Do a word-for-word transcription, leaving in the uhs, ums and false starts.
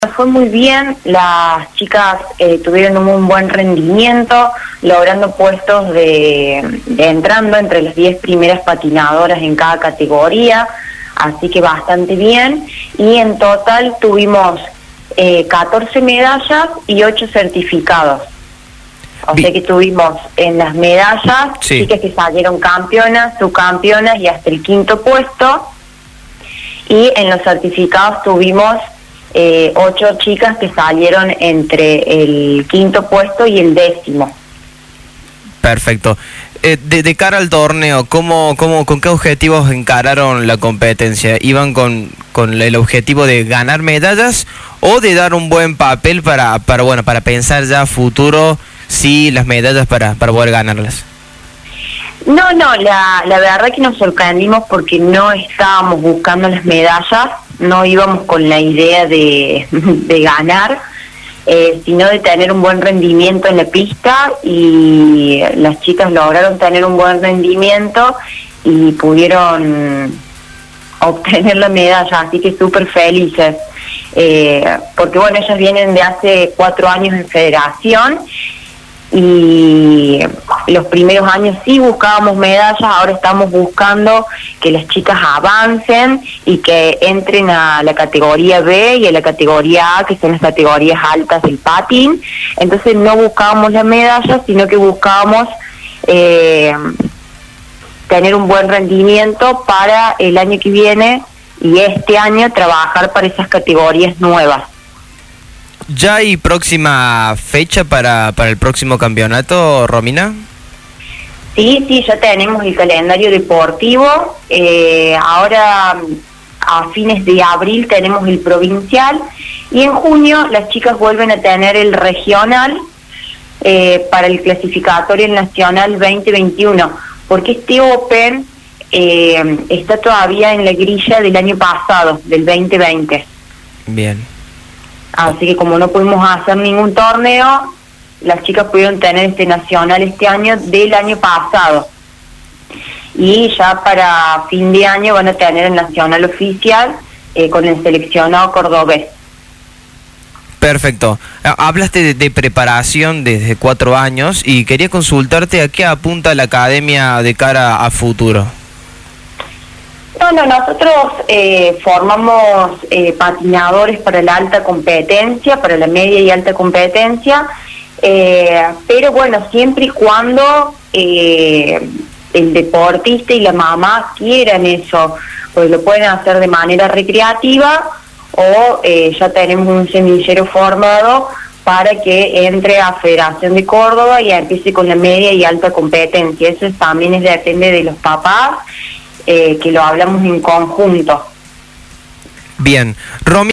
Fue muy bien, las chicas eh, tuvieron un buen rendimiento, logrando puestos de, de entrando entre las diez primeras patinadoras en cada categoría, así que bastante bien. Y en total tuvimos eh, catorce medallas y ocho certificados. O sea que tuvimos en las medallas sí. chicas que salieron campeonas, subcampeonas y hasta el quinto puesto. Y en los certificados tuvimos Eh, ocho chicas que salieron entre el quinto puesto y el décimo. Perfecto. Eh, de, de cara al torneo, ¿cómo, cómo, ¿con qué objetivos encararon la competencia? ¿Iban con, con el objetivo de ganar medallas o de dar un buen papel para, para, bueno, para pensar ya a futuro sí las medallas para, para poder ganarlas? No, no, la, la verdad que nos sorprendimos porque no estábamos buscando las medallas, no íbamos con la idea de, de ganar, eh, sino de tener un buen rendimiento en la pista, y las chicas lograron tener un buen rendimiento y pudieron obtener la medalla, así que súper felices, eh, porque bueno, ellas vienen de hace cuatro años en federación, y los primeros años sí buscábamos medallas, ahora estamos buscando que las chicas avancen y que entren a la categoría B y a la categoría A, que son las categorías altas del patín. Entonces no buscábamos las medallas, sino que buscábamos eh, tener un buen rendimiento para el año que viene y este año trabajar para esas categorías nuevas. ¿Ya hay próxima fecha para, para el próximo campeonato, Romina? Sí, sí, ya tenemos el calendario deportivo. Eh, ahora, a fines de abril, tenemos el provincial. Y en junio, las chicas vuelven a tener el regional eh, para el clasificatorio nacional veinte veintiuno. Porque este Open eh, está todavía en la grilla del año pasado, del veinte veinte. Bien. Así que como no pudimos hacer ningún torneo, las chicas pudieron tener este nacional este año del año pasado. Y ya para fin de año van a tener el nacional oficial eh, con el seleccionado cordobés. Perfecto. Hablaste de, de preparación desde cuatro años y quería consultarte a qué apunta la academia de cara a futuro. No, no, nosotros eh, formamos eh, patinadores para la alta competencia, para la media y alta competencia, eh, pero bueno, siempre y cuando eh, el deportista y la mamá quieran eso, pues lo pueden hacer de manera recreativa o eh, ya tenemos un semillero formado para que entre a Federación de Córdoba y empiece con la media y alta competencia. Eso también es, depende de los papás. Eh, que lo hablamos en conjunto. Bien, Romy.